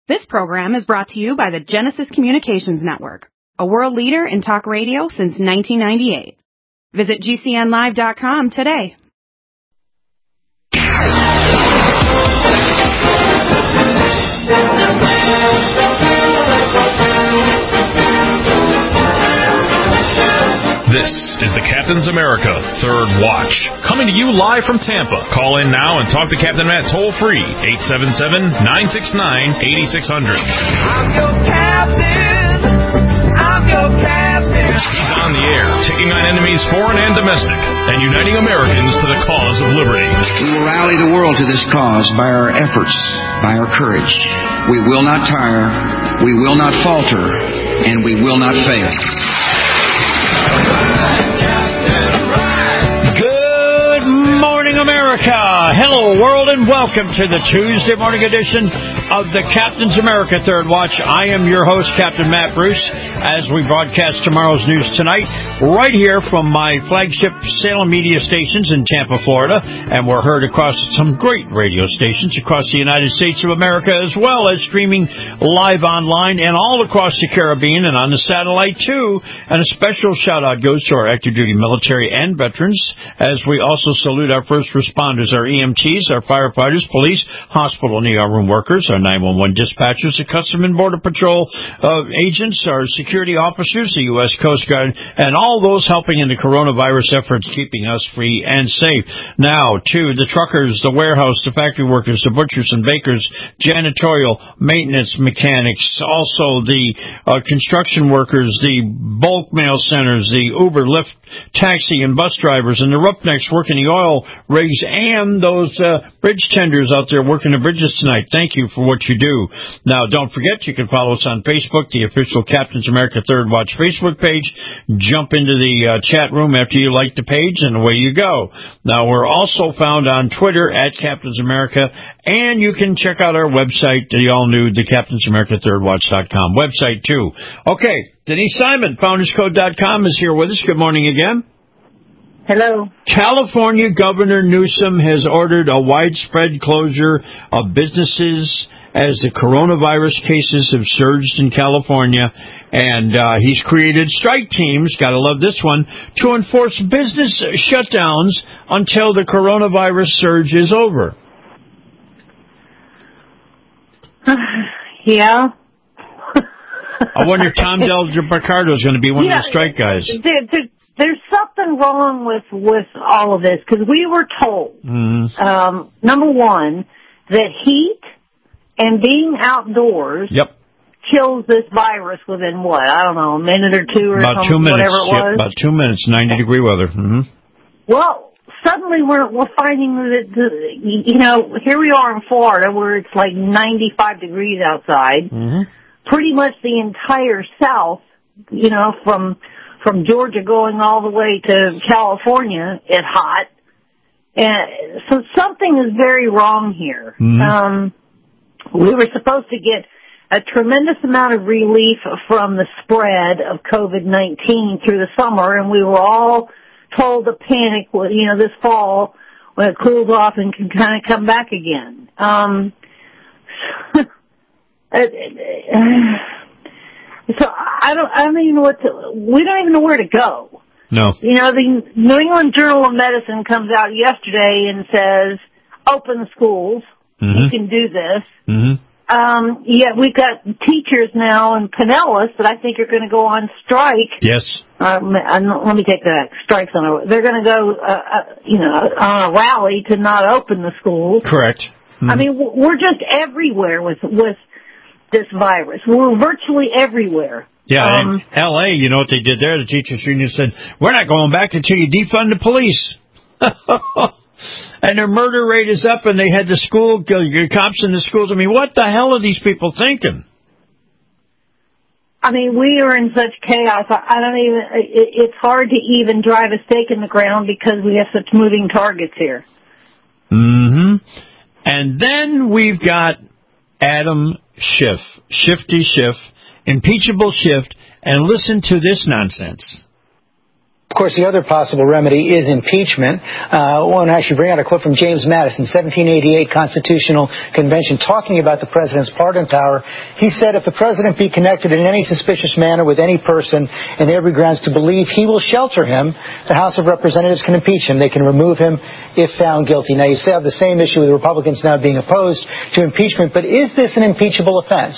This program is brought to you by the Genesis Communications Network, a world leader in talk radio since 1998. Visit GCNlive.com today. This is the Captain's America Third Watch, coming to you live from Tampa. Call in now and talk to Captain Matt toll-free, 877-969-8600. I'm your captain. I'm your captain. He's on the air, taking on enemies foreign and domestic, and uniting Americans to the cause of liberty. We will rally the world to this cause by our efforts, by our courage. We will not tire, we will not falter, and we will not fail. Good morning, America. Hello, world, and welcome to the Tuesday morning edition of the Captain's America Third Watch. I am your host, Captain Matt Bruce, as we broadcast tomorrow's news tonight, right here from my flagship Salem media stations in Tampa, Florida, and we're heard across some great radio stations across the United States of America, as well as streaming live online and all across the Caribbean and on the satellite, too. And a special shout-out goes to our active duty military and veterans, as we also salute our first responders, our EMTs, our firefighters, police, hospital and ER room workers, our 911 dispatchers, the Customs and Border Patrol agents, our security officers, the U.S. Coast Guard, and all those helping in the coronavirus efforts, keeping us free and safe. Now, to the truckers, the warehouse, the factory workers, the butchers and bakers, janitorial, maintenance mechanics, also the construction workers, the bulk mail centers, the Uber, Lyft, taxi and bus drivers, and the roughnecks working the oil rigs, and those bridge tenders out there working the bridges tonight. Thank you for what you do. Now, don't forget, you can follow us on Facebook, the official Captain's America Third Watch Facebook page. Jump into the chat room after you like the page, and away you go. Now, we're also found on Twitter at Captain's America, and you can check out our website, the all-new thecaptainsamericathirdwatch.com website, too. Okay, Denise Simon, founderscode.com, is here with us. Good morning again. Hello. California Governor Newsom has ordered a widespread closure of businesses as the coronavirus cases have surged in California, and he's created strike teams, gotta love this one, to enforce business shutdowns until the coronavirus surge is over. Yeah. I wonder if Tom Del Ricardo is going to be one of the strike guys. There's something wrong with all of this, because we were told, number one, that heat and being outdoors kills this virus within what? I don't know, a minute or two or about something, 2 minutes. Whatever it was. About 2 minutes, 90-degree weather. Mm-hmm. Well, suddenly we're finding that, here we are in Florida where it's like 95 degrees outside. Mm-hmm. Pretty much the entire South, from Georgia going all the way to California, it's hot. And so something is very wrong here. Mm-hmm. We were supposed to get a tremendous amount of relief from the spread of COVID-19 through the summer, and we were all told to panic, this fall when it cools off and can kind of come back again. So I don't even know we don't even know where to go. No. The New England Journal of Medicine comes out yesterday and says, open the schools. Mm-hmm. You can do this. Mm-hmm. Yet we've got teachers now in Pinellas that I think are going to go on strike. Yes. Let me take that. Strikes on they're going to go, on a rally to not open the schools. Correct. Mm-hmm. I mean, we're just everywhere with this virus. We're virtually everywhere. Yeah, in L.A., you know what they did there? The teachers union said, we're not going back until you defund the police. And their murder rate is up, and they had the cops in the schools. I mean, what the hell are these people thinking? I mean, we are in such chaos. It's hard to even drive a stake in the ground because we have such moving targets here. Mm-hmm. And then we've got Adam Schiff, Shifty Schiff, impeachable Schiff, and listen to this nonsense. Of course, the other possible remedy is impeachment. I want to actually bring out a quote from James Madison, 1788 Constitutional Convention, talking about the president's pardon power. He said, if the president be connected in any suspicious manner with any person and there be grounds to believe he will shelter him, the House of Representatives can impeach him. They can remove him if found guilty. Now, you have the same issue with Republicans now being opposed to impeachment, but is this an impeachable offense?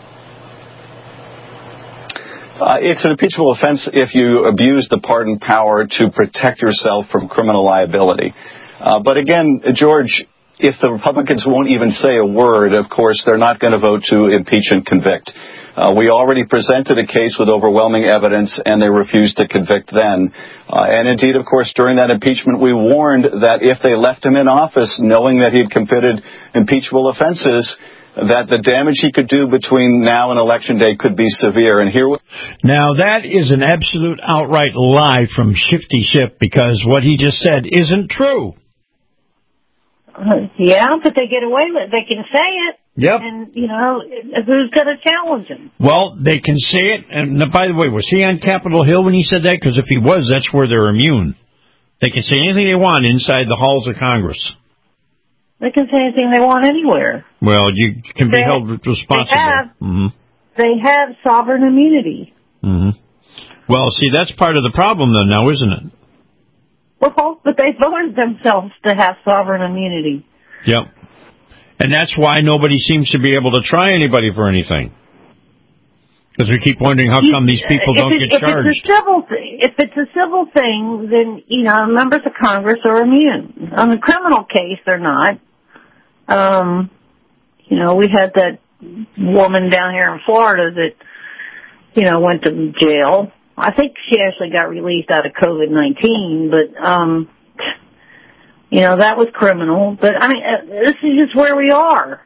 It's an impeachable offense if you abuse the pardon power to protect yourself from criminal liability. But again, George, if the Republicans won't even say a word, of course, they're not going to vote to impeach and convict. We already presented a case with overwhelming evidence, and they refused to convict then. And indeed, of course, during that impeachment, we warned that if they left him in office knowing that he'd committed impeachable offenses, that the damage he could do between now and Election Day could be severe. And here, now, that is an absolute outright lie from Shifty Ship, because what he just said isn't true. Yeah, but they get away with it. They can say it. Yep. And, who's going to challenge him? Well, they can say it. And by the way, was he on Capitol Hill when he said that? Because if he was, that's where they're immune. They can say anything they want inside the halls of Congress. They can say anything they want anywhere. Well, you can be held responsible. They have sovereign immunity. Mm-hmm. Well, see, that's part of the problem, then, now, isn't it? Well, but they voted themselves to have sovereign immunity. Yep. And that's why nobody seems to be able to try anybody for anything. Because we keep wondering how come these people don't get charged. If it's a civil thing, then, members of Congress are immune. On the criminal case, they're not. We had that woman down here in Florida that, went to jail. I think she actually got released out of COVID-19, but, that was criminal. But, this is just where we are.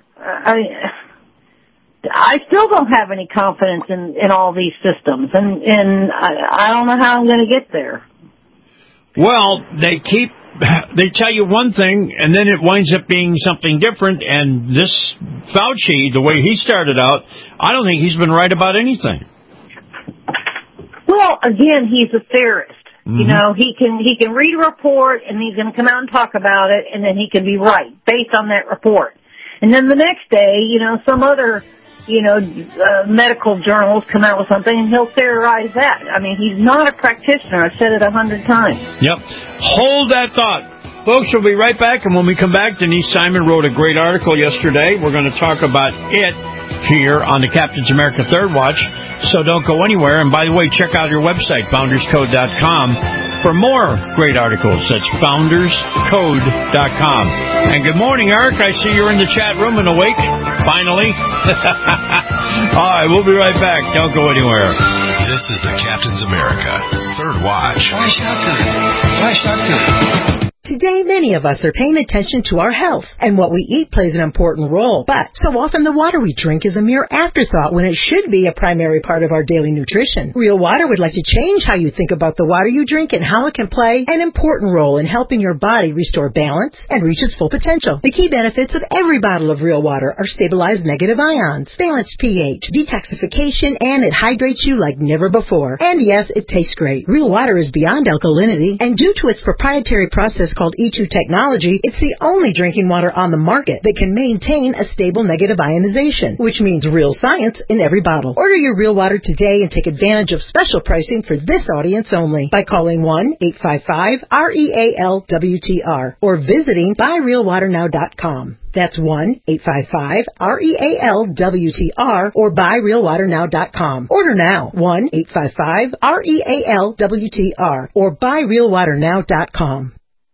I still don't have any confidence in all these systems, and I don't know how I'm going to get there. Well, they tell you one thing, and then it winds up being something different, and this Fauci, the way he started out, I don't think he's been right about anything. Well, again, he's a theorist. Mm-hmm. He can read a report, and he's going to come out and talk about it, and then he can be right based on that report. And then the next day, some other, medical journals come out with something, and he'll theorize that. He's not a practitioner. I've said it 100 times. Yep. Hold that thought. Folks, we'll be right back, and when we come back, Denise Simon wrote a great article yesterday. We're going to talk about it here on the Captain's America Third Watch, so don't go anywhere. And by the way, check out your website, founderscode.com, for more great articles. That's founderscode.com. And good morning, Eric. I see you're in the chat room and awake, finally. All right, we'll be right back. Don't go anywhere. This is the Captain's America Third Watch. Why shotgun? Today, many of us are paying attention to our health, and what we eat plays an important role. But so often the water we drink is a mere afterthought when it should be a primary part of our daily nutrition. Real Water would like to change how you think about the water you drink and how it can play an important role in helping your body restore balance and reach its full potential. The key benefits of every bottle of Real Water are stabilized negative ions, balanced pH, detoxification, and it hydrates you like never before. And yes, it tastes great. Real Water is beyond alkalinity, and due to its proprietary process called E2 technology, it's the only drinking water on the market that can maintain a stable negative ionization, which means real science in every bottle. Order your Real Water today and take advantage of special pricing for this audience only by calling 1-855-REAL-WTR or visiting buyrealwaternow.com. That's 1-855-REAL-WTR or buyrealwaternow.com. Order now. 1-855-REAL-WTR or buyrealwaternow.com.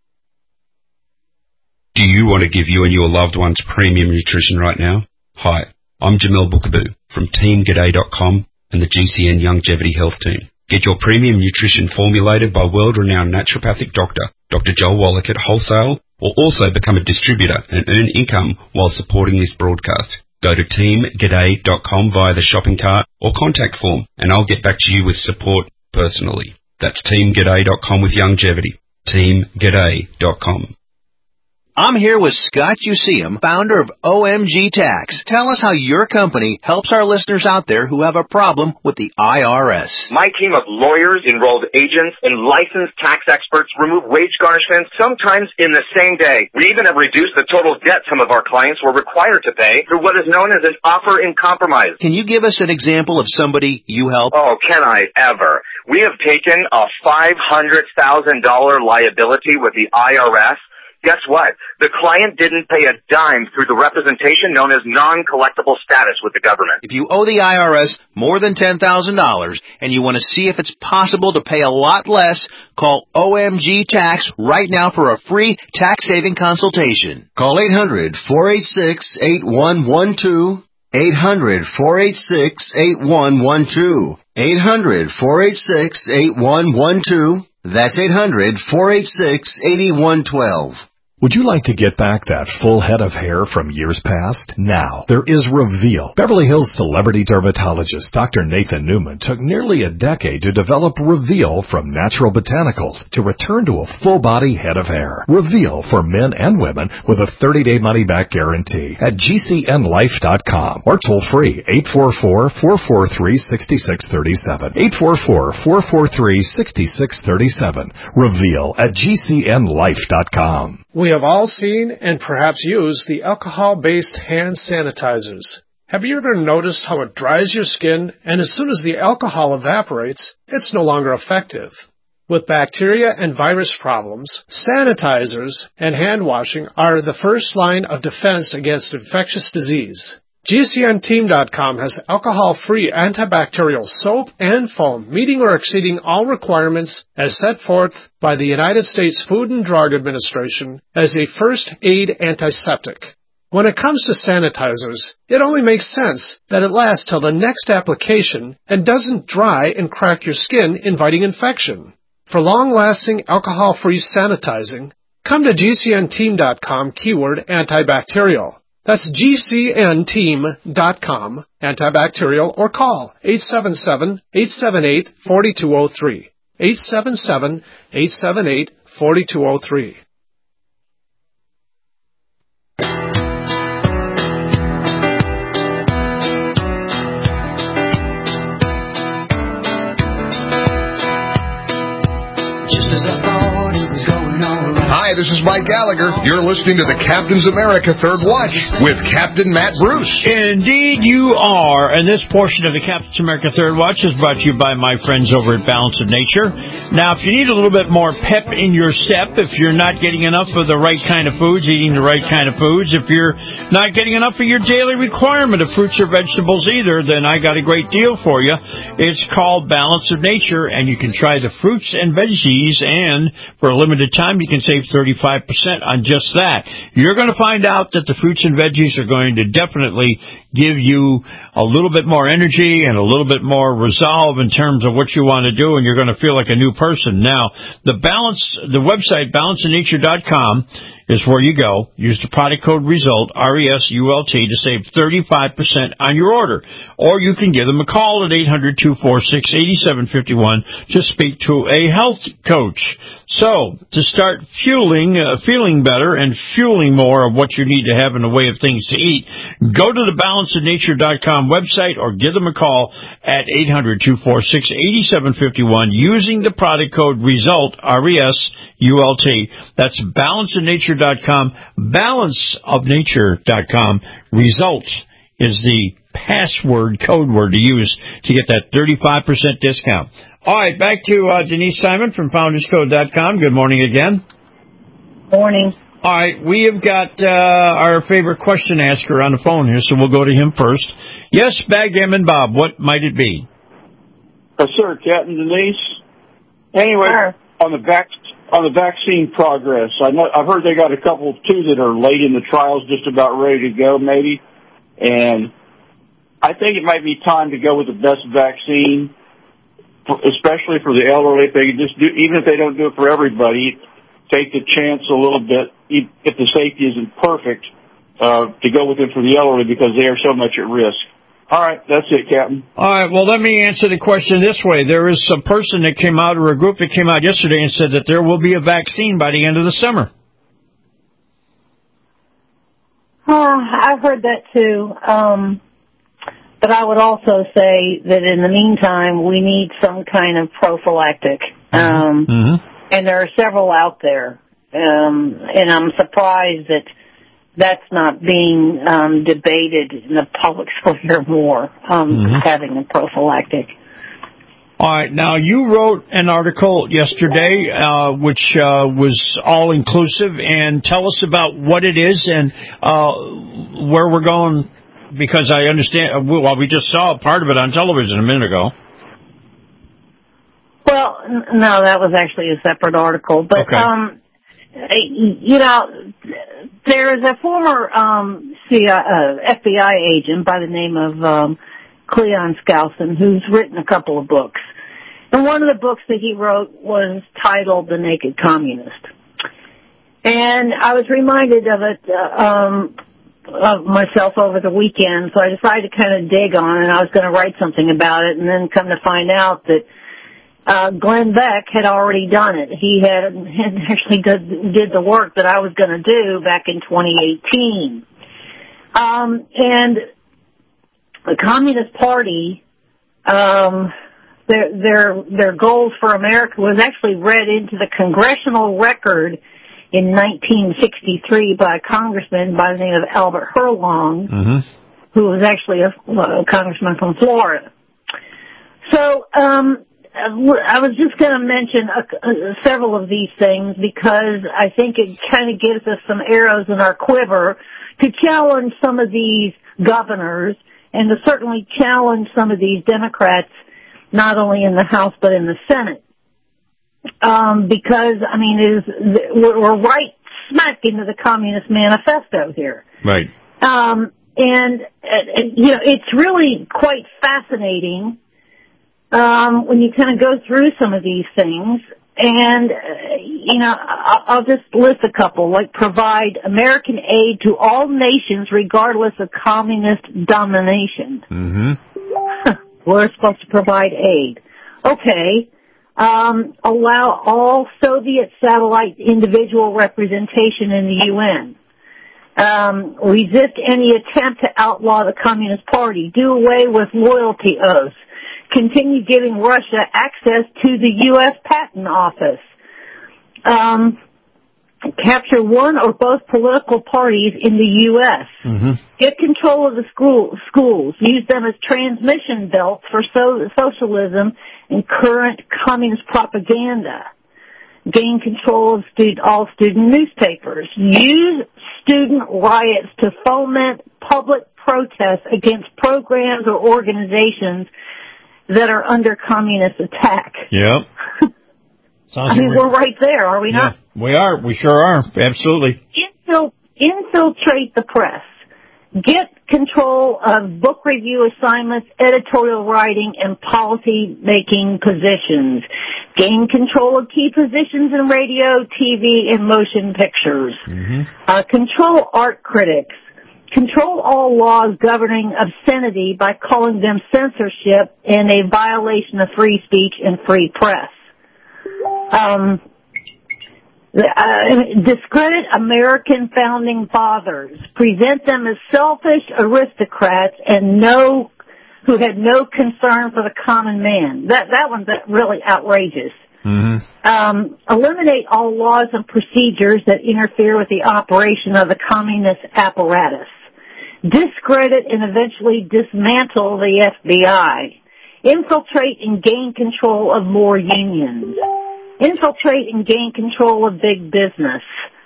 Do you want to give you and your loved ones premium nutrition right now? Hi, I'm Jamel Bookaboo from TeamGaday.com and the GCN Longevity Health Team. Get your premium nutrition formulated by world-renowned naturopathic doctor, Dr. Joel Wallach at Wholesale, or also become a distributor and earn income while supporting this broadcast. Go to TeamGaday.com via the shopping cart or contact form, and I'll get back to you with support personally. That's TeamGaday.com with longevity. TeamGaday.com. I'm here with Scott Useum, founder of OMG Tax. Tell us how your company helps our listeners out there who have a problem with the IRS. My team of lawyers, enrolled agents, and licensed tax experts remove wage garnishments sometimes in the same day. We even have reduced the total debt some of our clients were required to pay through what is known as an offer in compromise. Can you give us an example of somebody you help? Oh, can I ever? We have taken a $500,000 liability with the IRS. Guess what? The client didn't pay a dime through the representation known as non-collectible status with the government. If you owe the IRS more than $10,000 and you want to see if it's possible to pay a lot less, call OMG Tax right now for a free tax-saving consultation. Call 800-486-8112. 800-486-8112. 800-486-8112. That's 800-486-8112. Would you like to get back that full head of hair from years past? Now, there is Reveal. Beverly Hills celebrity dermatologist Dr. Nathan Newman took nearly a decade to develop Reveal from natural botanicals to return to a full-body head of hair. Reveal for men and women with a 30-day money-back guarantee at GCNlife.com or toll-free 844-443-6637. 844-443-6637. Reveal at GCNlife.com. We have all seen and perhaps used the alcohol-based hand sanitizers. Have you ever noticed how it dries your skin, and as soon as the alcohol evaporates, it's no longer effective? With bacteria and virus problems, sanitizers and hand washing are the first line of defense against infectious disease. GCNteam.com has alcohol-free antibacterial soap and foam, meeting or exceeding all requirements as set forth by the United States Food and Drug Administration as a first-aid antiseptic. When it comes to sanitizers, it only makes sense that it lasts till the next application and doesn't dry and crack your skin, inviting infection. For long-lasting alcohol-free sanitizing, come to GCNteam.com keyword antibacterial. That's GCNteam.com, antibacterial, or call 877-878-4203. 877-878-4203. Hi, this is Mike Gallagher. You're listening to the Captain's America Third Watch with Captain Matt Bruce. Indeed you are. And this portion of the Captain's America Third Watch is brought to you by my friends over at Balance of Nature. Now, if you need a little bit more pep in your step, if you're not getting enough of the right kind of foods, eating the right kind of foods, if you're not getting enough of your daily requirement of fruits or vegetables either, then I got a great deal for you. It's called Balance of Nature, and you can try the fruits and veggies, and for a limited time, you can save 35% on just that. You're going to find out that the fruits and veggies are going to definitely give you a little bit more energy and a little bit more resolve in terms of what you want to do, and you're going to feel like a new person. Now, the website, balanceofnature.com, is where you go. Use the product code RESULT, RESULT, to save 35% on your order. Or you can give them a call at 800-246-8751 to speak to a health coach. So, to start feeling better and fueling more of what you need to have in the way of things to eat, go to the balanceofnature.com website or give them a call at 800-246-8751 using the product code RESULT, RESULT. That's balanceofnature.com, balanceofnature.com. RESULT is the password, code word to use to get that 35% discount. All right, back to Denise Simon from FoundersCode.com. Good morning again. Morning. All right, we have got our favorite question asker on the phone here, so we'll go to him first. Yes, Backgammon Bob, what might it be? Sir, Captain Denise. Anyway, on the vaccine progress, I've heard they got a couple too that are late in the trials, just about ready to go, maybe. And I think it might be time to go with the best vaccine, especially for the elderly. If they can just do, even if they don't do it for everybody, take the chance a little bit, if the safety isn't perfect, to go with it for the elderly because they are so much at risk. All right, that's it, Captain. All right, well, let me answer the question this way. There is a person that came out, or a group that came out yesterday and said that there will be a vaccine by the end of the summer. I've heard that too. But I would also say that in the meantime, we need some kind of prophylactic. And there are several out there. And I'm surprised that that's not being debated in the public sphere more, having a prophylactic. All right. Now, you wrote an article yesterday which was all-inclusive, and tell us about what it is and where we're going, because I understand, well, we just saw part of it on television a minute ago. Well, no, that was actually a separate article. But, you know, there is a former FBI agent by the name of Cleon Skousen who's written a couple of books. And one of the books that he wrote was titled The Naked Communist. And I was reminded of it of myself over the weekend, so I decided to kind of dig on it, and I was going to write something about it, and then come to find out that Glenn Beck had already done it. He had actually did the work that I was going to do back in 2018. And the Communist Party, their goals for America was actually read into the congressional record in 1963 by a congressman by the name of Albert Herlong, who was actually a congressman from Florida. So, I was just going to mention several of these things because I think it kind of gives us some arrows in our quiver to challenge some of these governors and to certainly challenge some of these Democrats, not only in the House but in the Senate. Because, I mean, we're right smack into the Communist Manifesto here. Right. And you know, it's really quite fascinating when you kind of go through some of these things. And, you know, I'll just list a couple, like provide American aid to all nations regardless of communist domination. We're supposed to provide aid. Okay. Allow all Soviet satellite individual representation in the UN. Resist any attempt to outlaw the Communist Party. Do away with loyalty oaths. Continue giving Russia access to the U.S. Patent Office. Capture one or both political parties in the U.S. Get control of the schools. Use them as transmission belts for socialism and current communist propaganda. Gain control of all student newspapers. Use student riots to foment public protests against programs or organizations that are under communist attack. Yep. I mean, we're right there, are we not? We are. We sure are. Absolutely. Infiltrate the press. Get control of book review assignments, editorial writing, and policy-making positions. Gain control of key positions in radio, TV, and motion pictures. Control art critics. Control all laws governing obscenity by calling them censorship and a violation of free speech and free press. Discredit American founding fathers. Present them as selfish aristocrats and who had no concern for the common man. That one's really outrageous. Eliminate all laws and procedures that interfere with the operation of the communist apparatus. Discredit and eventually dismantle the FBI. Infiltrate and gain control of more unions. Infiltrate and gain control of big business.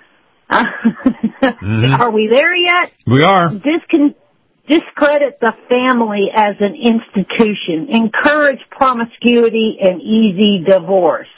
Are we there yet? We are. Discredit the family as an institution. Encourage promiscuity and easy divorce.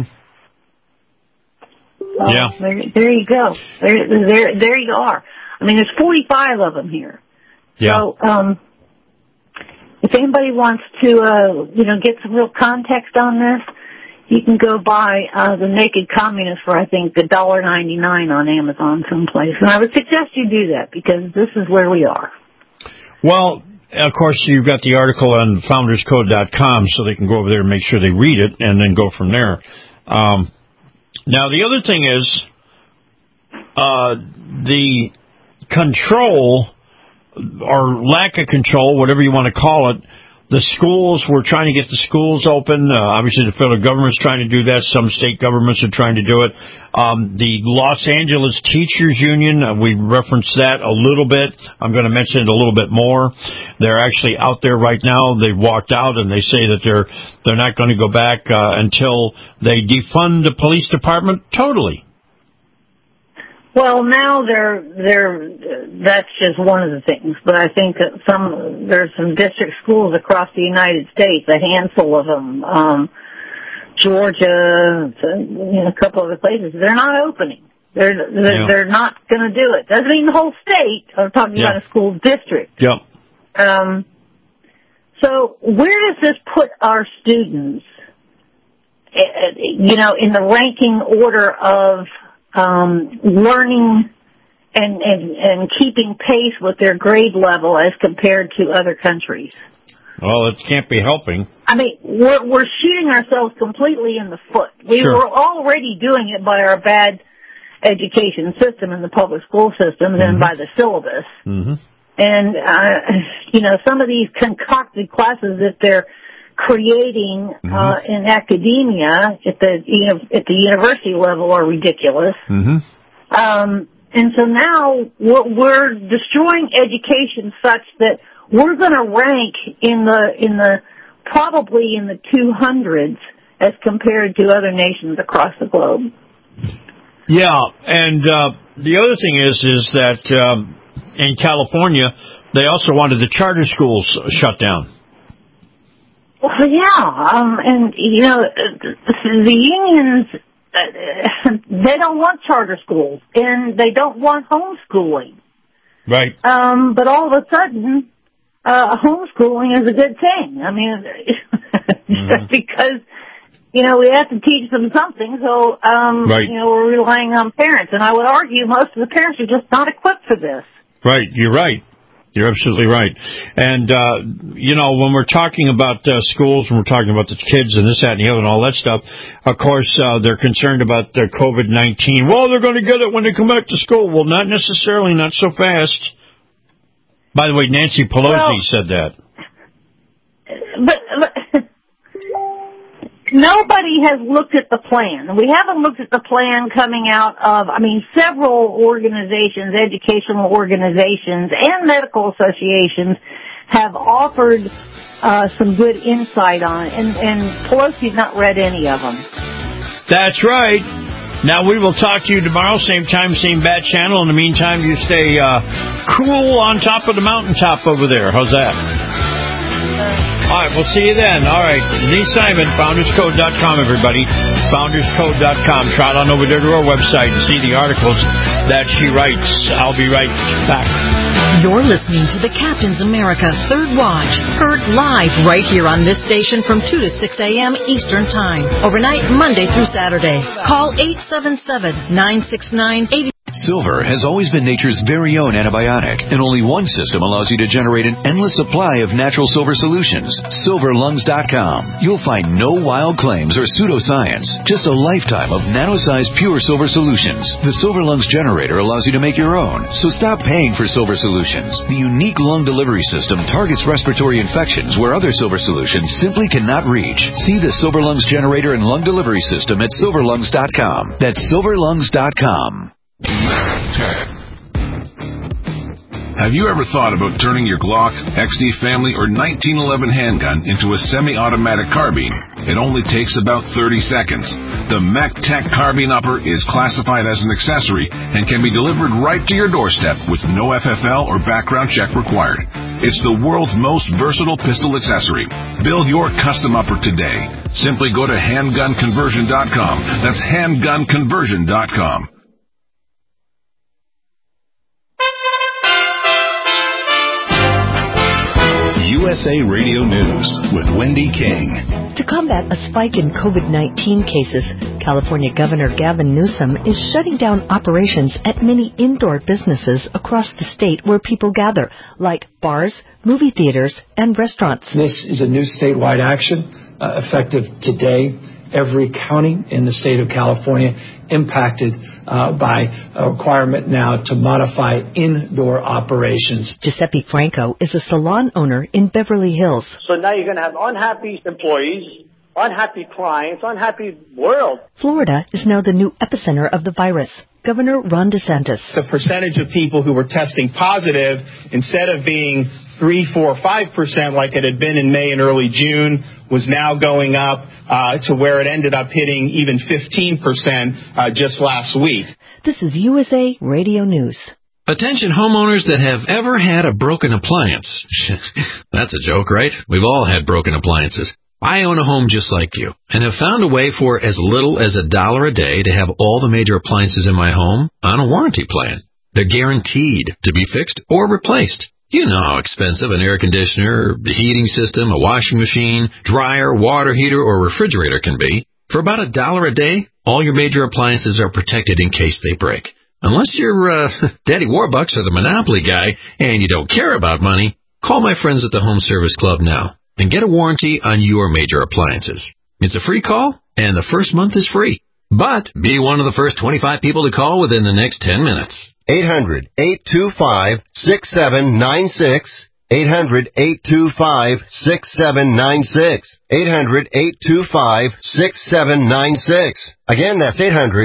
Yeah. There you go. There you are. I mean, there's 45 of them here. Yeah. So, if anybody wants to, get some real context on this, you can go buy The Naked Communist for, I think, $1.99 on Amazon someplace. And I would suggest you do that because this is where we are. Well, of course, you've got the article on founderscode.com, so they can go over there and make sure they read it and then go from there. Now, the other thing is the control or lack of control, whatever you want to call it. The schools, we're trying to get the schools open. Obviously, the federal government's trying to do that. Some state governments are trying to do it. The Los Angeles Teachers Union, we referenced that a little bit. I'm going to mention it a little bit more. They're actually out there right now. They've walked out, and they say that they're not going to go back until they defund the police department totally. Well, now that's just one of the things, but I think that there's some district schools across the United States, a handful of them, Georgia, a couple other places, they're not opening. They're not going to do it. Doesn't mean the whole state. I'm talking about a school district. Yep. So where does this put our students, in the ranking order of learning and keeping pace with their grade level as compared to other countries? Well, it can't be helping. I mean, we're shooting ourselves completely in the foot. We were already doing it by our bad education system in the public school system and by the syllabus. Mm-hmm. And, some of these concocted classes that they're creating in academia at the university level are ridiculous. Mm-hmm. And so now we're destroying education such that we're going to rank probably in the 200s as compared to other nations across the globe. Yeah, and the other thing is that in California they also wanted the charter schools shut down. Well, yeah, and the unions, they don't want charter schools, and they don't want homeschooling. Right. But all of a sudden, homeschooling is a good thing. I mean, just because, we have to teach them something, so, we're relying on parents. And I would argue most of the parents are just not equipped for this. Right, you're right. You're absolutely right. And, when we're talking about schools, when we're talking about the kids and this, that, and the other and all that stuff, of course, they're concerned about their COVID-19. Well, they're going to get it when they come back to school. Well, not necessarily, not so fast. By the way, Nancy Pelosi said that. But nobody has looked at the plan. We haven't looked at the plan coming out of, several organizations, educational organizations, and medical associations have offered some good insight on it, and Pelosi's not read any of them. That's right. Now, we will talk to you tomorrow, same time, same bat channel. In the meantime, you stay cool on top of the mountaintop over there. How's that? All right, we'll see you then. All right, Denise Simon, FoundersCode.com, everybody. FoundersCode.com. Trot on over there to our website and see the articles that she writes. I'll be right back. You're listening to the Captain's America Third Watch, heard live right here on this station from 2 to 6 a.m. Eastern Time, overnight Monday through Saturday. Call 877-969-80. Silver has always been nature's very own antibiotic, and only one system allows you to generate an endless supply of natural silver solutions. SilverLungs.com. You'll find no wild claims or pseudoscience, just a lifetime of nano-sized pure silver solutions. The Silver Lungs generator allows you to make your own, so stop paying for silver solutions. The unique lung delivery system targets respiratory infections where other silver solutions simply cannot reach. See the Silver Lungs generator and lung delivery system at SilverLungs.com. That's SilverLungs.com. Have you ever thought about turning your Glock, XD Family, or 1911 handgun into a semi-automatic carbine? It only takes about 30 seconds. The MacTech Carbine Upper is classified as an accessory and can be delivered right to your doorstep with no FFL or background check required. It's the world's most versatile pistol accessory. Build your custom upper today. Simply go to handgunconversion.com. That's handgunconversion.com. USA Radio News with Wendy King. To combat a spike in COVID-19 cases, California Governor Gavin Newsom is shutting down operations at many indoor businesses across the state where people gather, like bars, movie theaters, and restaurants. This is a new statewide action effective today. every county in the state of California impacted by a requirement now to modify indoor operations. Giuseppe Franco is a salon owner in Beverly Hills. So now you're going to have unhappy employees, unhappy clients, unhappy world. Florida is now the new epicenter of the virus. Governor Ron DeSantis. The percentage of people who were testing positive, instead of being 3, 4, 5% like it had been in May and early June, was now going up to where it ended up hitting even 15% just last week. This is USA Radio News. Attention homeowners that have ever had a broken appliance. That's a joke, right? We've all had broken appliances. I own a home just like you and have found a way for as little as $1 a day to have all the major appliances in my home on a warranty plan. They're guaranteed to be fixed or replaced. You know how expensive an air conditioner, a heating system, a washing machine, dryer, water heater, or refrigerator can be. For about $1 a day, all your major appliances are protected in case they break. Unless you're Daddy Warbucks or the Monopoly guy and you don't care about money, call my friends at the Home Service Club now and get a warranty on your major appliances. It's a free call, and the first month is free. But be one of the first 25 people to call within the next 10 minutes. 800-825-6796. 800-825-6796. 800-825-6796. Again, that's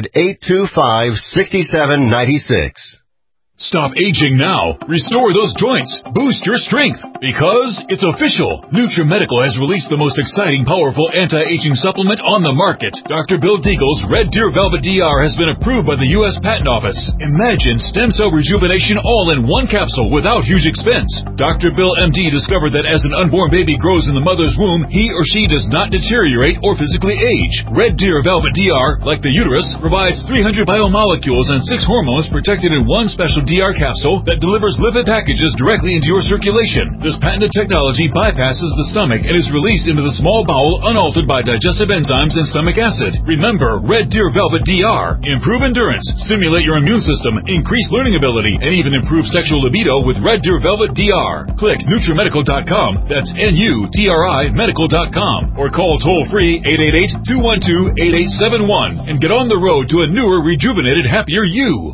800-825-6796. Stop aging now. Restore those joints. Boost your strength. Because it's official. NutriMedical has released the most exciting, powerful anti-aging supplement on the market. Dr. Bill Deagle's Red Deer Velvet DR has been approved by the U.S. Patent Office. Imagine stem cell rejuvenation all in one capsule without huge expense. Dr. Bill MD discovered that as an unborn baby grows in the mother's womb, he or she does not deteriorate or physically age. Red Deer Velvet DR, like the uterus, provides 300 biomolecules and 6 hormones protected in one special DR capsule that delivers lipid packages directly into your circulation. This patented technology bypasses the stomach and is released into the small bowel unaltered by digestive enzymes and stomach acid. Remember, Red Deer Velvet DR. Improve endurance, stimulate your immune system, increase learning ability, and even improve sexual libido with Red Deer Velvet DR. Click NutriMedical.com, that's NUTRI Medical.com, or call toll-free 888-212-8871 and get on the road to a newer, rejuvenated, happier you.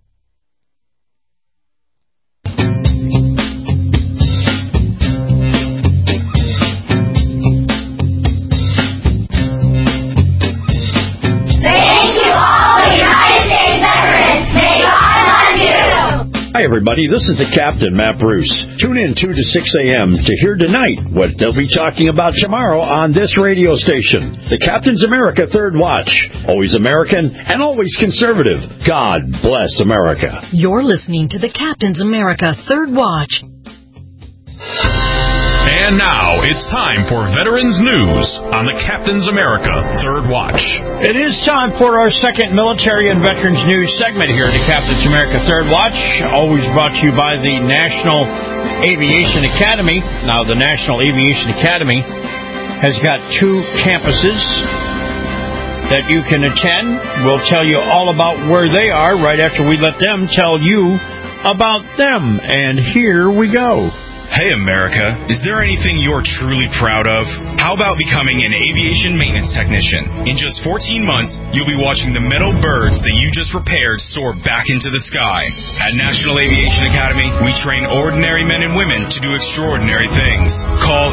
Hi, everybody. This is the Captain, Matt Bruce. Tune in 2 to 6 a.m. to hear tonight what they'll be talking about tomorrow on this radio station. The Captain's America Third Watch. Always American and always conservative. God bless America. You're listening to the Captain's America Third Watch. And now it's time for Veterans News on the Captain's America Third Watch. It is time for our second military and veterans news segment here at the Captain's America Third Watch, always brought to you by the National Aviation Academy. Now, the National Aviation Academy has got 2 campuses that you can attend. We'll tell you all about where they are right after we let them tell you about them. And here we go. Hey, America, is there anything you're truly proud of? How about becoming an aviation maintenance technician? In just 14 months, you'll be watching the metal birds that you just repaired soar back into the sky. At National Aviation Academy, we train ordinary men and women to do extraordinary things. Call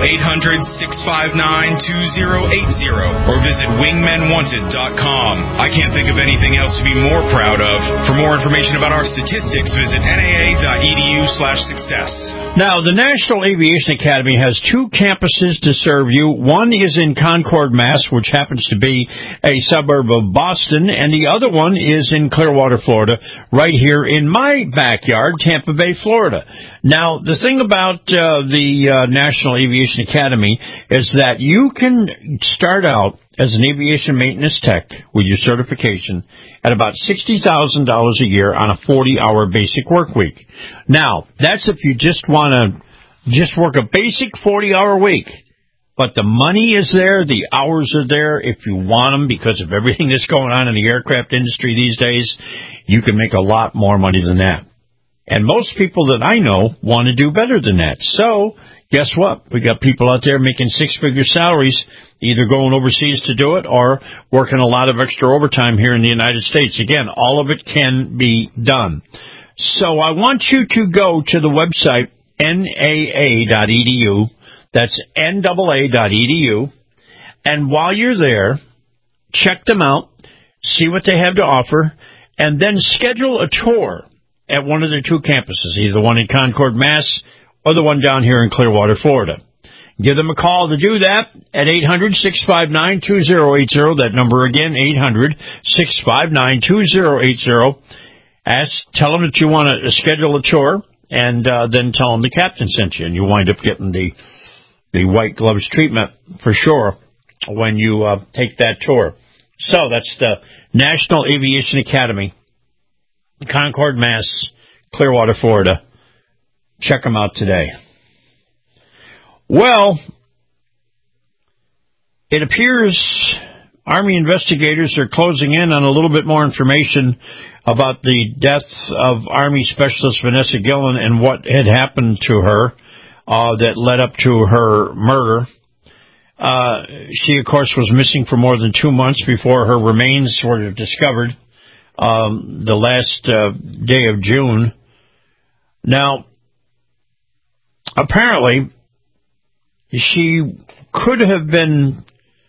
800-659-2080 or visit wingmenwanted.com. I can't think of anything else to be more proud of. For more information about our statistics, visit naa.edu/success. Now, the National Aviation Academy has 2 campuses to serve you. One is in Concord, Mass., which happens to be a suburb of Boston, and the other one is in Clearwater, Florida, right here in my backyard, Tampa Bay, Florida. Now, the thing about the National Aviation Academy is that you can start out as an aviation maintenance tech with your certification at about $60,000 a year on a 40-hour basic work week. Now, that's if you just want to just work a basic 40-hour week. But the money is there, the hours are there if you want them, because of everything that's going on in the aircraft industry these days. You can make a lot more money than that. And most people that I know want to do better than that. So guess what? We got people out there making six-figure salaries, either going overseas to do it or working a lot of extra overtime here in the United States. Again, all of it can be done. So I want you to go to the website, NAA.edu. That's NAA.edu. And while you're there, check them out, see what they have to offer, and then schedule a tour at one of their two campuses, either the one in Concord, Mass., or the one down here in Clearwater, Florida. Give them a call to do that at 800-659-2080. That number again, 800-659-2080. Tell them that you want to schedule a tour, and then tell them the captain sent you, and you wind up getting the white gloves treatment for sure when you take that tour. So that's the National Aviation Academy, Concord, Mass., Clearwater, Florida. Check them out today. Well, it appears Army investigators are closing in on a little bit more information about the death of Army Specialist Vanessa Gillen and what had happened to her that led up to her murder. She, of course, was missing for more than 2 months before her remains were discovered the last day of June. Now, apparently, she could have been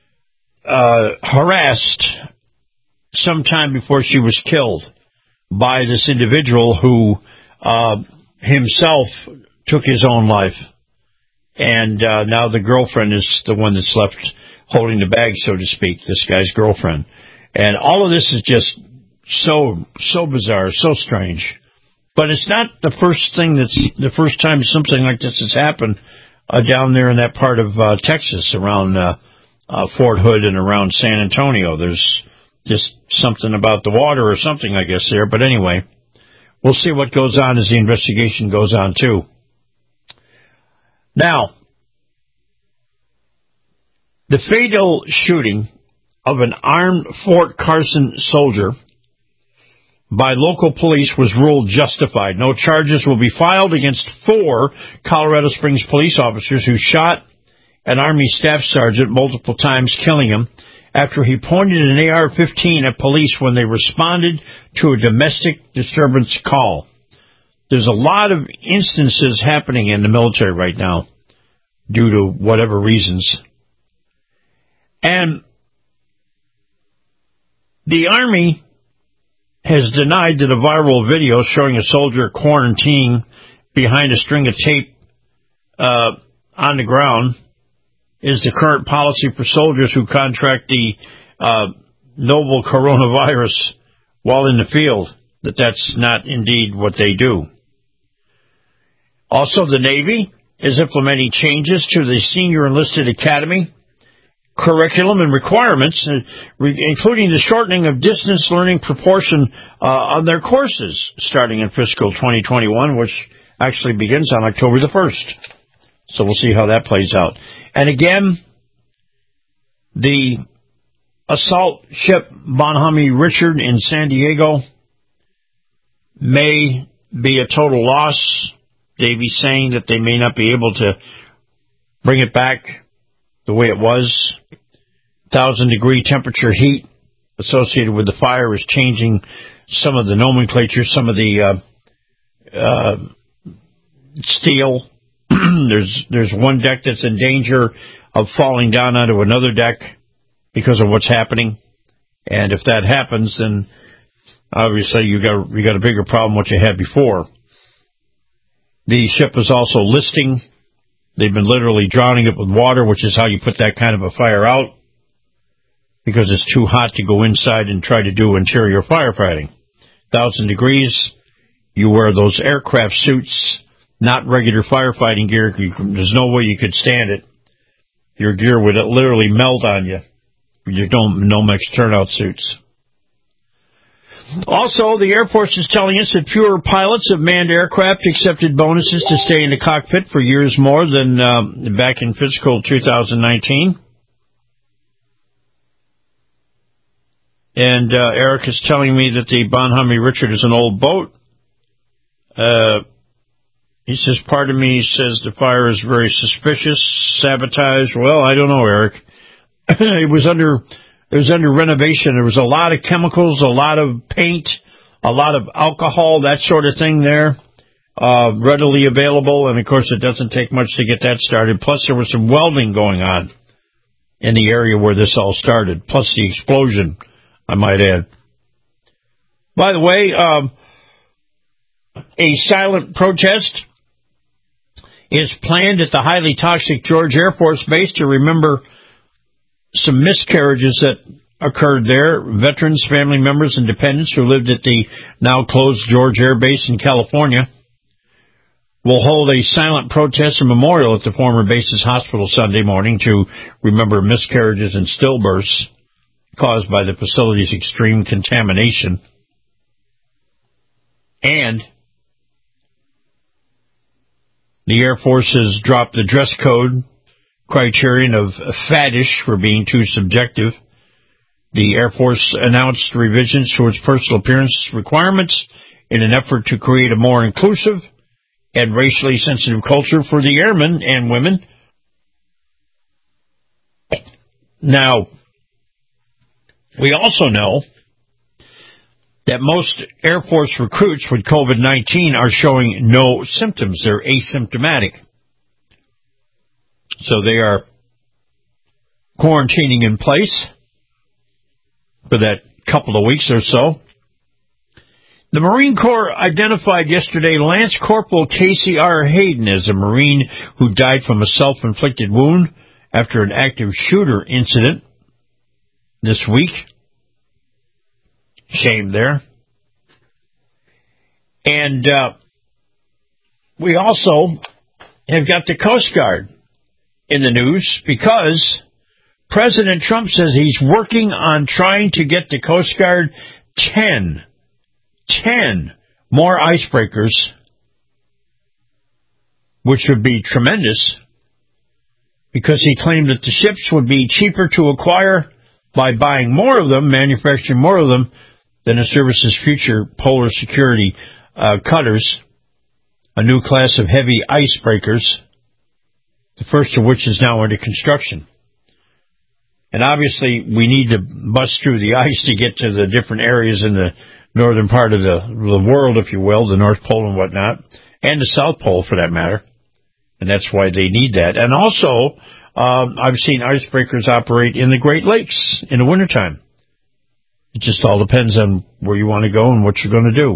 harassed sometime before she was killed by this individual who himself took his own life. And now the girlfriend is the one that's left holding the bag, so to speak, this guy's girlfriend. And all of this is just so bizarre, so strange. But it's not the first time something like this has happened down there in that part of Texas, around Fort Hood and around San Antonio. There's just something about the water or something, I guess, there. But anyway, we'll see what goes on as the investigation goes on, too. Now, the fatal shooting of an armed Fort Carson soldier by local police was ruled justified. No charges will be filed against 4 Colorado Springs police officers who shot an Army staff sergeant multiple times, killing him after he pointed an AR-15 at police when they responded to a domestic disturbance call. There's a lot of instances happening in the military right now due to whatever reasons. And the Army has denied that a viral video showing a soldier quarantining behind a string of tape on the ground is the current policy for soldiers who contract the novel coronavirus while in the field, that's not indeed what they do. Also, the Navy is implementing changes to the Senior Enlisted Academy curriculum and requirements, including the shortening of distance learning proportion on their courses starting in fiscal 2021, which actually begins on October the 1st. So we'll see how that plays out. And again, the assault ship Bonhomme Richard in San Diego may be a total loss. Davy's saying that they may not be able to bring it back the way it was. 1,000-degree temperature heat associated with the fire is changing some of the nomenclature, some of the steel. There's one deck that's in danger of falling down onto another deck because of what's happening. And if that happens, then obviously you got a bigger problem than what you had before. The ship is also listing. They've been literally drowning it with water, which is how you put that kind of a fire out, because it's too hot to go inside and try to do interior firefighting. 1,000 degrees, you wear those aircraft suits, not regular firefighting gear. There's no way you could stand it. Your gear would literally melt on you. Your Nomex turnout suits. Also, the Air Force is telling us that fewer pilots of manned aircraft accepted bonuses to stay in the cockpit for years more than back in fiscal 2019. And Eric is telling me that the Bonhomme Richard is an old boat. He says, part of me says the fire is very suspicious, sabotage. Well, I don't know, Eric. It was under renovation. There was a lot of chemicals, a lot of paint, a lot of alcohol, that sort of thing there, readily available. And, of course, it doesn't take much to get that started. Plus, there was some welding going on in the area where this all started, plus the explosion, I might add. By the way, a silent protest is planned at the highly toxic George Air Force Base to remember some miscarriages that occurred there. Veterans, family members, and dependents who lived at the now-closed George Air Base in California will hold a silent protest and memorial at the former base's hospital Sunday morning to remember miscarriages and stillbirths caused by the facility's extreme contamination. And the Air Force has dropped the dress code criterion of faddish for being too subjective. The Air Force announced revisions to its personal appearance requirements in an effort to create a more inclusive and racially sensitive culture for the airmen and women. Now, we also know that most Air Force recruits with COVID-19 are showing no symptoms. They're asymptomatic. So they are quarantining in place for that couple of weeks or so. The Marine Corps identified yesterday Lance Corporal Casey R. Hayden as a Marine who died from a self-inflicted wound after an active shooter incident this week. Shame there. And we also have got the Coast Guard in the news because President Trump says he's working on trying to get the Coast Guard 10 more icebreakers, which would be tremendous because he claimed that the ships would be cheaper to acquire by buying more of them, manufacturing more of them, than the service's future polar security cutters, a new class of heavy icebreakers, the first of which is now under construction. And obviously, we need to bust through the ice to get to the different areas in the northern part of the world, if you will, the North Pole and whatnot, and the South Pole for that matter. And that's why they need that. And also, I've seen icebreakers operate in the Great Lakes in the wintertime. It just all depends on where you want to go and what you're going to do.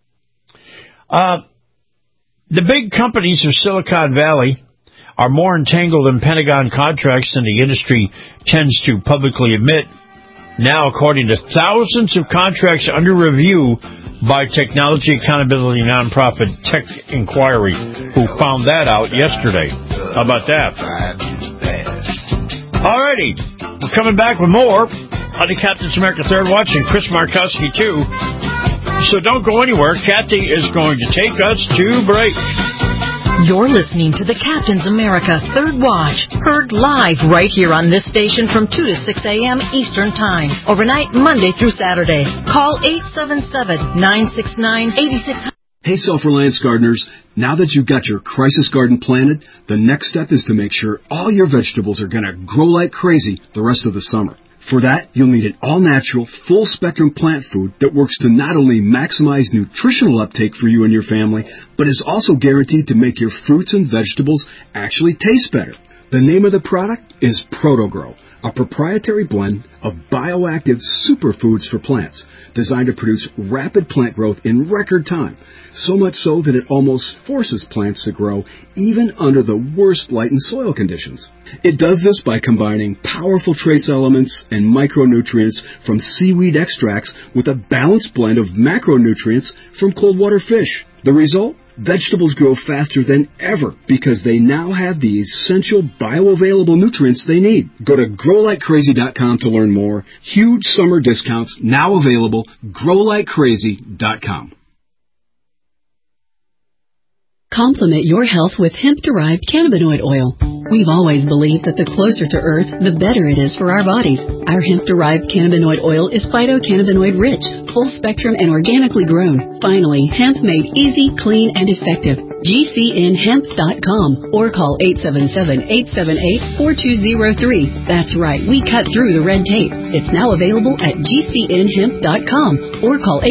The big companies of Silicon Valley are more entangled in Pentagon contracts than the industry tends to publicly admit. Now, according to thousands of contracts under review by technology accountability nonprofit Tech Inquiry, who found that out yesterday. How about that? Alrighty, we're coming back with more on the Captain's America Third Watch, and Chris Markowski, too. So don't go anywhere. Kathy is going to take us to break. You're listening to the Captain's America Third Watch, heard live right here on this station from 2 to 6 a.m. Eastern Time, overnight Monday through Saturday. Call 877-969-8600. Hey, Self-Reliance gardeners, now that you've got your crisis garden planted, the next step is to make sure all your vegetables are going to grow like crazy the rest of the summer. For that, you'll need an all-natural, full-spectrum plant food that works to not only maximize nutritional uptake for you and your family, but is also guaranteed to make your fruits and vegetables actually taste better. The name of the product is ProtoGrow, a proprietary blend of bioactive superfoods for plants designed to produce rapid plant growth in record time, so much so that it almost forces plants to grow even under the worst light and soil conditions. It does this by combining powerful trace elements and micronutrients from seaweed extracts with a balanced blend of macronutrients from cold water fish. The result? Vegetables grow faster than ever because they now have the essential bioavailable nutrients they need. Go to growlikecrazy.com to learn more. Huge summer discounts now available. growlikecrazy.com. Complement your health with hemp-derived cannabinoid oil. We've always believed that the closer to Earth, the better it is for our bodies. Our hemp-derived cannabinoid oil is phytocannabinoid-rich, full-spectrum, and organically grown. Finally, hemp made easy, clean, and effective. GCNhemp.com or call 877-878-4203. That's right, we cut through the red tape. It's now available at GCNhemp.com or call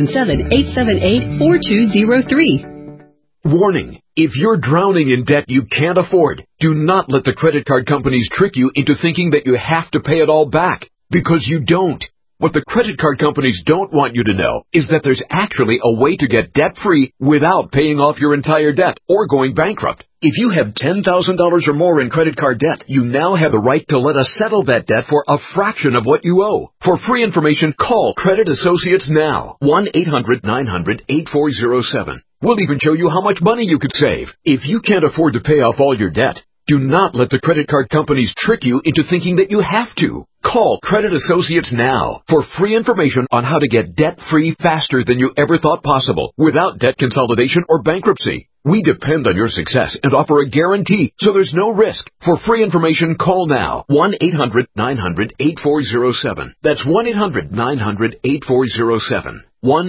877-878-4203. Warning. If you're drowning in debt you can't afford, do not let the credit card companies trick you into thinking that you have to pay it all back, because you don't. What the credit card companies don't want you to know is that there's actually a way to get debt-free without paying off your entire debt or going bankrupt. If you have $10,000 or more in credit card debt, you now have the right to let us settle that debt for a fraction of what you owe. For free information, call Credit Associates now. 1-800-900-8407. We'll even show you how much money you could save. If you can't afford to pay off all your debt, do not let the credit card companies trick you into thinking that you have to. Call Credit Associates now for free information on how to get debt-free faster than you ever thought possible without debt consolidation or bankruptcy. We depend on your success and offer a guarantee, so there's no risk. For free information, call now. 1-800-900-8407. That's 1-800-900-8407.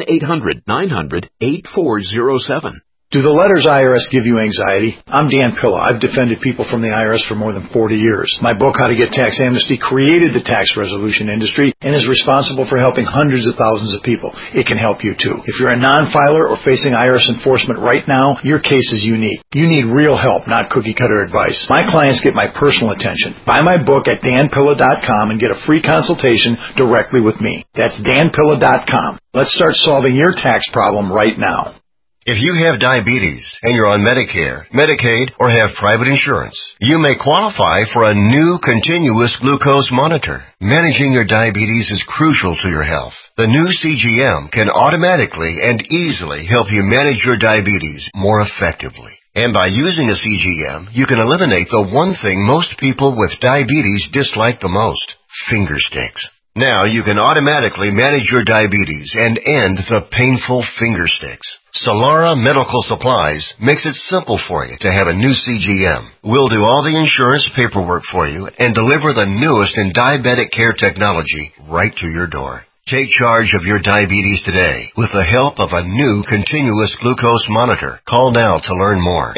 1-800-900-8407. Do the letters IRS give you anxiety? I'm Dan Pilla. I've defended people from the IRS for more than 40 years. My book, How to Get Tax Amnesty, created the tax resolution industry and is responsible for helping hundreds of thousands of people. It can help you too. If you're a non-filer or facing IRS enforcement right now, your case is unique. You need real help, not cookie-cutter advice. My clients get my personal attention. Buy my book at danpilla.com and get a free consultation directly with me. That's danpilla.com. Let's start solving your tax problem right now. If you have diabetes and you're on Medicare, Medicaid, or have private insurance, you may qualify for a new continuous glucose monitor. Managing your diabetes is crucial to your health. The new CGM can automatically and easily help you manage your diabetes more effectively. And by using a CGM, you can eliminate the one thing most people with diabetes dislike the most: finger sticks. Now you can automatically manage your diabetes and end the painful finger sticks. Solara Medical Supplies makes it simple for you to have a new CGM. We'll do all the insurance paperwork for you and deliver the newest in diabetic care technology right to your door. Take charge of your diabetes today with the help of a new continuous glucose monitor. Call now to learn more.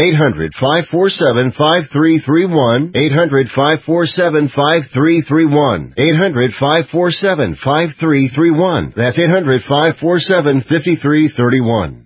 800-547-5331. 800-547-5331. 800-547-5331. That's 800-547-5331.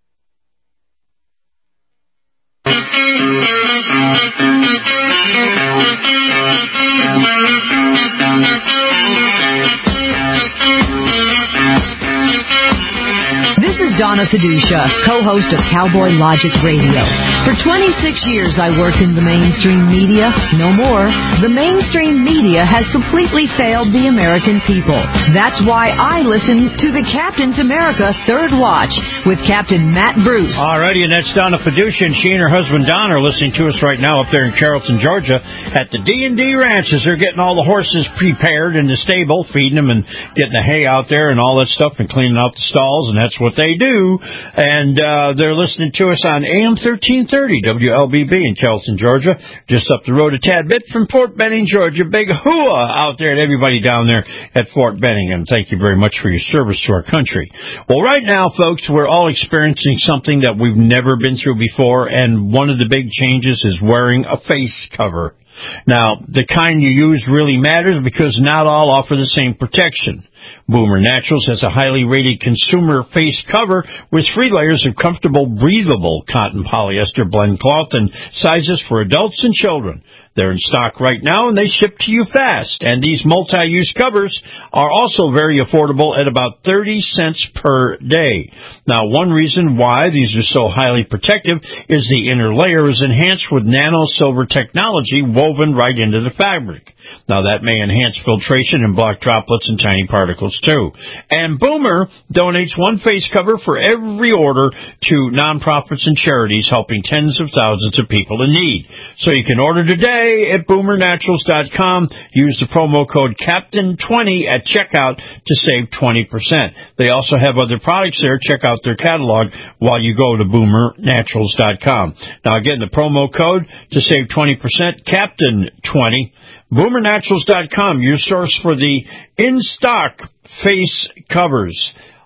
This is Donna Fiducia, co-host of Cowboy Logic Radio. For 26 years, I worked in the mainstream media. No more. The mainstream media has completely failed the American people. That's why I listen to the Captain's America Third Watch with Captain Matt Bruce. Alrighty, and that's Donna Fiducia, and she and her husband Don are listening to us right now up there in Carrollton, Georgia, at the D&D Ranch as they're getting all the horses prepared in the stable, feeding them and getting the hay out there and all that stuff and cleaning out the stalls, and that's what they do. And they're listening to us on AM 1330 WLBB in Carrollton, Georgia, just up the road a tad bit from Fort Benning, Georgia. Big hooah out there to everybody down there at Fort Benning, and thank you very much for your service to our country. Well, right now, folks, we're all experiencing something that we've never been through before, and one of the big changes is wearing a face cover. Now, the kind you use really matters because not all offer the same protection. Boomer Naturals has a highly rated consumer face cover with 3 layers of comfortable, breathable cotton polyester blend cloth and sizes for adults and children. They're in stock right now, and they ship to you fast. And these multi-use covers are also very affordable at about 30 cents per day. Now, one reason why these are so highly protective is the inner layer is enhanced with nano-silver technology woven right into the fabric. Now, that may enhance filtration and block droplets and tiny particles, too. And Boomer donates one face cover for every order to nonprofits and charities, helping tens of thousands of people in need. So you can order today at boomernaturals.com. Use the promo code CAPTAIN20 at checkout to save 20%. They also have other products there. Check out their catalog while you go to boomernaturals.com. Now, again, the promo code to save 20%, CAPTAIN20. Boomernaturals.com, your source for the in-stock face covers.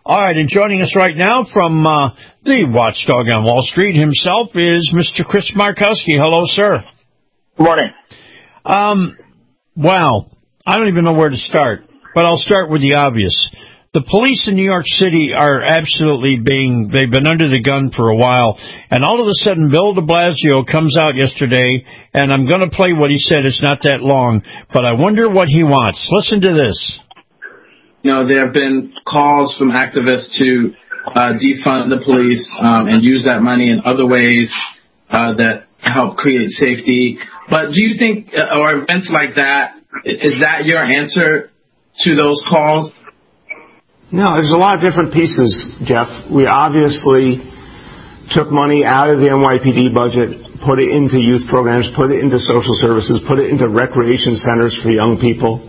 All right, and joining us right now from the watchdog on Wall Street himself is Mr. Chris Markowski. Hello, sir. Good morning. Wow, I don't even know where to start, but I'll start with the obvious. The police in New York City are absolutely they've been under the gun for a while, and all of a sudden Bill de Blasio comes out yesterday, and I'm going to play what he said. It's not that long, but I wonder what he wants. Listen to this. There have been calls from activists to defund the police and use that money in other ways that help create safety. But do you think, or events like that, is that your answer to those calls? No, there's a lot of different pieces, Jeff. We obviously took money out of the NYPD budget, put it into youth programs, put it into social services, put it into recreation centers for young people.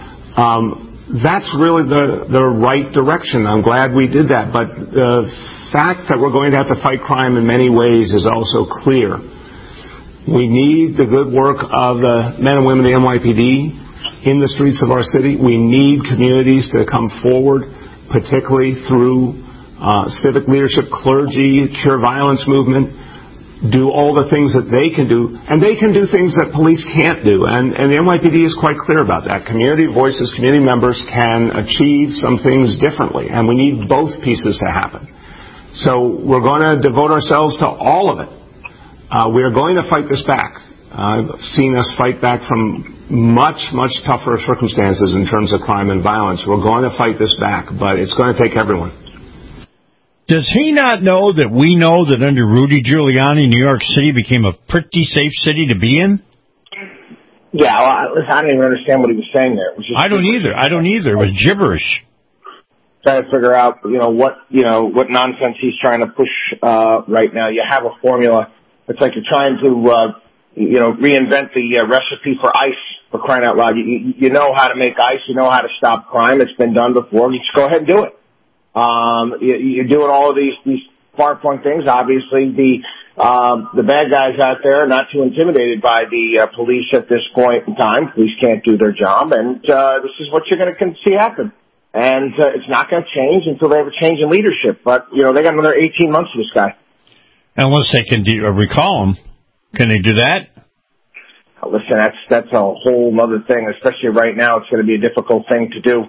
That's really the right direction. I'm glad we did that. But the fact that we're going to have to fight crime in many ways is also clear. We need the good work of the men and women of the NYPD in the streets of our city. We need communities to come forward, particularly through civic leadership, clergy, cure violence movement, do all the things that they can do, and they can do things that police can't do. And the NYPD is quite clear about that. Community voices, community members can achieve some things differently, and we need both pieces to happen. So we're going to devote ourselves to all of it. We are going to fight this back. I've seen us fight back from much, much tougher circumstances in terms of crime and violence. We're going to fight this back, but it's going to take everyone. Does he not know that we know that under Rudy Giuliani, New York City became a pretty safe city to be in? Yeah, well, I don't even understand what he was saying there. It was just I don't either. It was gibberish. Trying to figure out, what nonsense he's trying to push right now. You have a formula. It's like you're trying to, reinvent the recipe for ice, for crying out loud. You know how to make ice. You know how to stop crime. It's been done before. You just go ahead and do it. You're doing all of these far-flung things. Obviously, the bad guys out there are not too intimidated by the police at this point in time. Police can't do their job, and this is what you're going to see happen. And it's not going to change until they have a change in leadership. But, they got another 18 months of this guy. Unless they can recall him. Can they do that? Listen, that's a whole other thing, especially right now. It's going to be a difficult thing to do.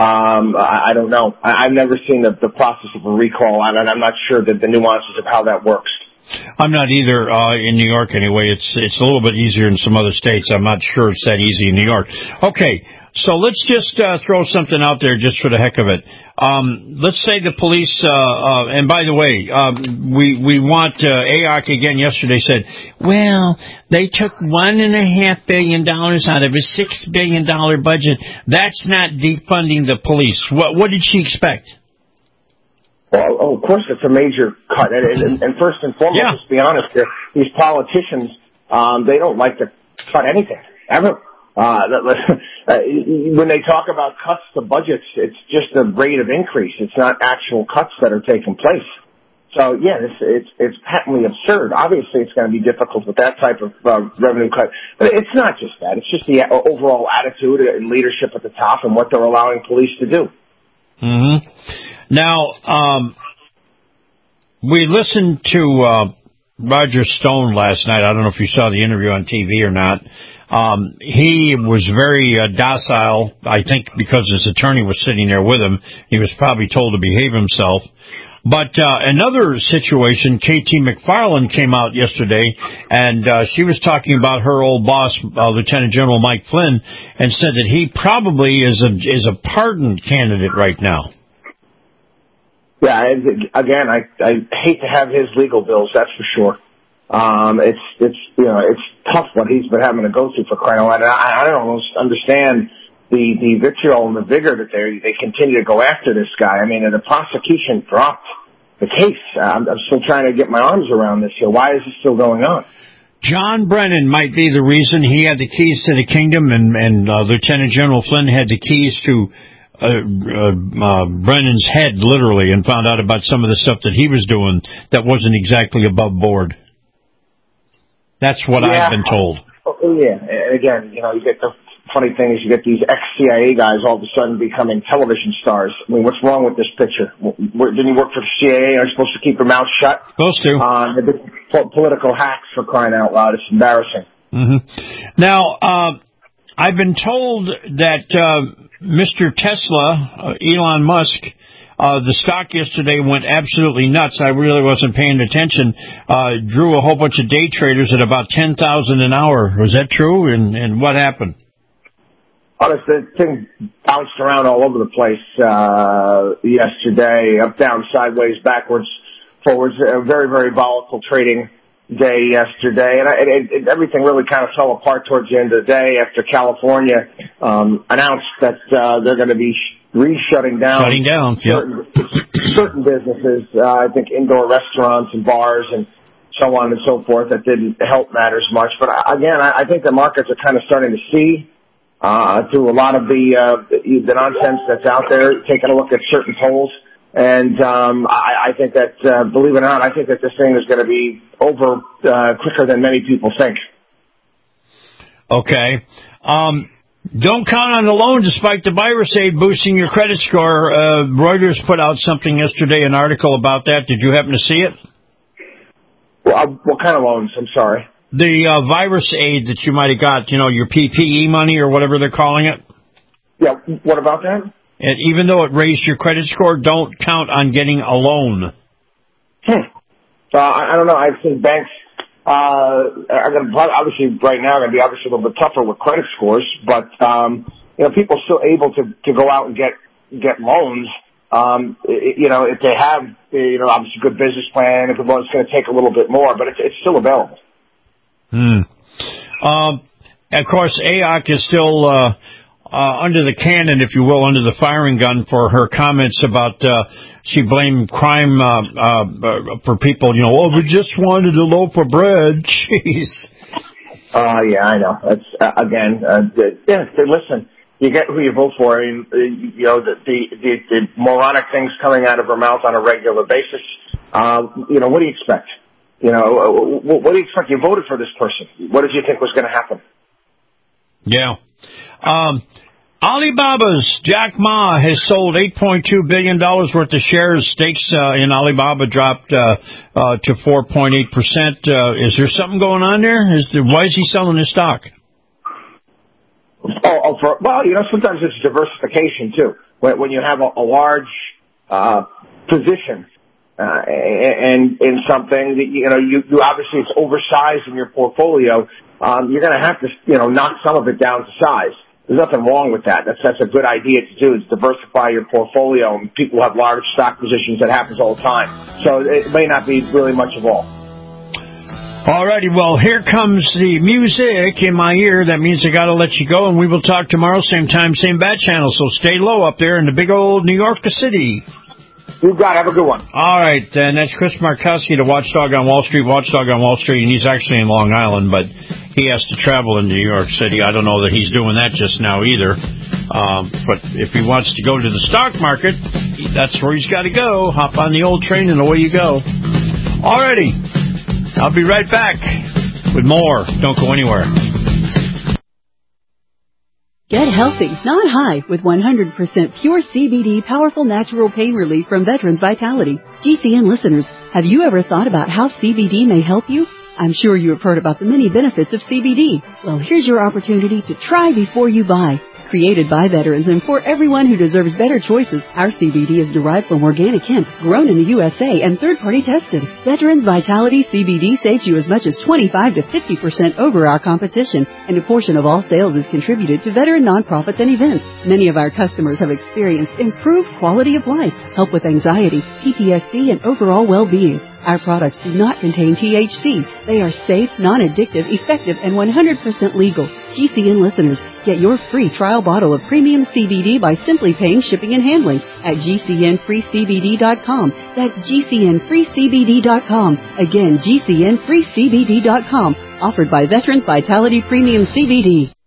I don't know. I've never seen the process of a recall, and I'm not sure that the nuances of how that works. I'm not either in New York anyway. It's a little bit easier in some other states. I'm not sure it's that easy in New York. Okay, so let's just throw something out there just for the heck of it. Let's say the police, and by the way, we want AOC again yesterday said, well, they took $1.5 billion out of a $6 billion budget. That's not defunding the police. What did she expect? Well, of course, it's a major cut. And first and foremost, let's be honest here, these politicians, they don't like to cut anything, ever. When they talk about cuts to budgets, it's just a rate of increase. It's not actual cuts that are taking place. So, it's patently absurd. Obviously, it's going to be difficult with that type of revenue cut. But it's not just that. It's just the overall attitude and leadership at the top and what they're allowing police to do. Mm-hmm. Now, we listened to Roger Stone last night. I don't know if you saw the interview on TV or not. He was very docile, I think, because his attorney was sitting there with him. He was probably told to behave himself. But another situation, K.T. McFarland came out yesterday, and she was talking about her old boss, Lieutenant General Mike Flynn, and said that he probably is a pardoned candidate right now. Yeah, again, I hate to have his legal bills, that's for sure. It's tough what he's been having to go through, for crying out loud. I don't almost understand the vitriol and the vigor that they continue to go after this guy. I mean, the prosecution dropped the case. I'm still trying to get my arms around this here. Why is this still going on? John Brennan might be the reason. He had the keys to the kingdom, and Lieutenant General Flynn had the keys to Brennan's head, literally, and found out about some of the stuff that he was doing that wasn't exactly above board. That's what I've been told. Yeah, and again, you get the funny thing is you get these ex-CIA guys all of a sudden becoming television stars. I mean, what's wrong with this picture? Didn't you work for the CIA? Are you supposed to keep your mouth shut? Supposed to. They're political hacks, for crying out loud. It's embarrassing. Mm-hmm. Now, I've been told that Mr. Tesla, Elon Musk, the stock yesterday went absolutely nuts. I really wasn't paying attention. Drew a whole bunch of day traders at about 10,000 an hour. Was that true? And what happened? Oh, the thing bounced around all over the place yesterday, up, down, sideways, backwards, forwards. A very, very volatile trading day yesterday, and everything really kind of fell apart towards the end of the day after California announced that they're going to be shutting down certain businesses. I think indoor restaurants and bars and so on and so forth. That didn't help matters much. But again, I think the markets are kind of starting to see through a lot of the nonsense that's out there, taking a look at certain polls. And I think that, believe it or not, I think that this thing is going to be over quicker than many people think. Okay. Don't count on the loan despite the virus aid boosting your credit score. Reuters put out something yesterday, an article about that. Did you happen to see it? Well, what kind of loans? I'm sorry. The virus aid that you might have got, your PPE money or whatever they're calling it. Yeah, what about that? And even though it raised your credit score, don't count on getting a loan. I don't know. I've seen banks are going to obviously right now going to be obviously a little bit tougher with credit scores, but people are still able to go out and get loans. If they have obviously good business plan, if it's going to take a little bit more, but it's still available. Of course, AOC is still under the cannon, if you will, under the firing gun for her comments about she blamed crime for people, we just wanted a loaf of bread. Jeez. Yeah, I know. That's listen, you get who you vote for. I mean, the moronic things coming out of her mouth on a regular basis. What do you expect? What do you expect? You voted for this person. What did you think was going to happen? Yeah. Alibaba's Jack Ma has sold $8.2 billion worth of shares. Stakes in Alibaba dropped to 4.8%. Is there something going on there? Why is he selling his stock? Sometimes it's diversification too. When you have a large position and in something that you obviously it's oversized in your portfolio, you're going to have to knock some of it down to size. There's nothing wrong with that. That's a good idea to do, is diversify your portfolio. And people have large stock positions. That happens all the time. So it may not be really much of all. All righty. Well, here comes the music in my ear. That means I got to let you go, and we will talk tomorrow, same time, same bat channel. So stay low up there in the big old New York City. You got it. Have a good one. All right. And that's Chris Markowski, the Watchdog on Wall Street, Watchdog on Wall Street, and he's actually in Long Island, but he has to travel in New York City. I don't know that he's doing that just now either. But if he wants to go to the stock market, that's where he's got to go. Hop on the old train and away you go. All righty. I'll be right back with more. Don't go anywhere. Get healthy, not high, with 100% pure CBD powerful natural pain relief from Veterans Vitality. GCN listeners, have you ever thought about how CBD may help you? I'm sure you have heard about the many benefits of CBD. Well, here's your opportunity to try before you buy. Created by veterans and for everyone who deserves better choices, our CBD is derived from organic hemp, grown in the USA, and third-party tested. Veterans Vitality CBD saves you as much as 25 to 50% over our competition, and a portion of all sales is contributed to veteran nonprofits and events. Many of our customers have experienced improved quality of life, help with anxiety, PTSD, and overall well-being. Our products do not contain THC. They are safe, non-addictive, effective, and 100% legal. GCN listeners, get your free trial bottle of premium CBD by simply paying shipping and handling at GCNFreeCBD.com. That's GCNFreeCBD.com. Again, GCNFreeCBD.com. Offered by Veterans Vitality Premium CBD.